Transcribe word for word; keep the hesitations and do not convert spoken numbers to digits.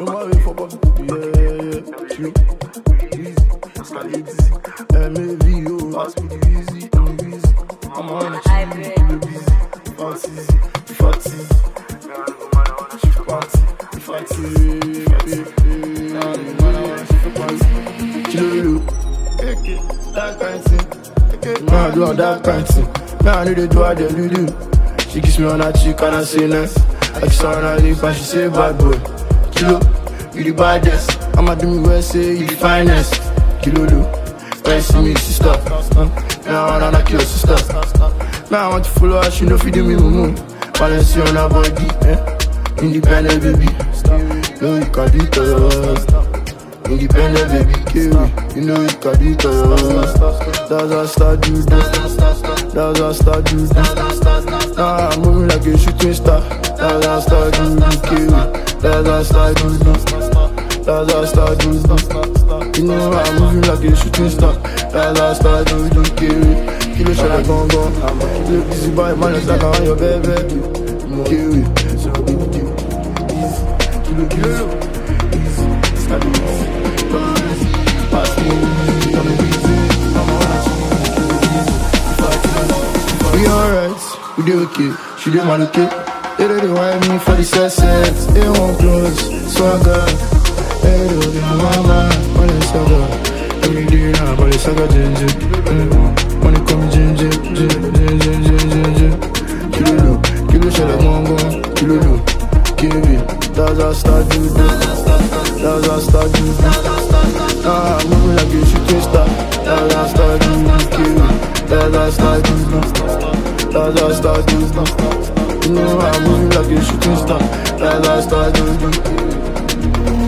No more wait for body. Yeah, yeah, chill. Easy, slide it easy. M A V O, pass me the easy, I'm easy. I'm on a chill, I'm busy. Fancy, fancy. Fancy, fancy. Chill, that kind thing. Man, I do all that kind thing. Man, I know they do what they do do. She kiss me on her cheek and I say nice. I kiss her on her lip and she say bad boy. Kilo, you the baddest. I'ma do me well, say you the finest. Kilo, do. When you see me, sister. Uh, now I wanna kill your sister. Now I want to follow her, she know fi do me mumu. Balance on her body, eh? Independent baby. No, you can do it to yours. Independent baby, kiwi. You know you can do it to yours. That's how I start do this. That's how I start do this. Now I'm moving like a shooting star. That's how I start do this, kiwi. That's how I start do this. That's how I start do this. You know I'm moving like a shooting star. That's how I start do this, kiwi. Kilo shot like gon gon. Kilo busy boy, man, it's like I want your baby. Kiwi, so easy, kilo kilo, easy, start easy, pass me, I'm easy, I'm on. We alright, we do okay, she do man okay. They don't want me for the success, they won't close, swagger. They don't want my man, money swagger. Every day now, but it's swagger ginger. Money come ginger, ginger, ginger, ginger, ginger. Kilo, kilo shell like mongo, kilo, kilo. That's how I start do this. That's how I start do this. Nah, I'm moving like a shooting star. That's how I start do this, kilo. That's how I start do this. That's how I start do this. You know I'm moving like a shooting star. That's how I start do this.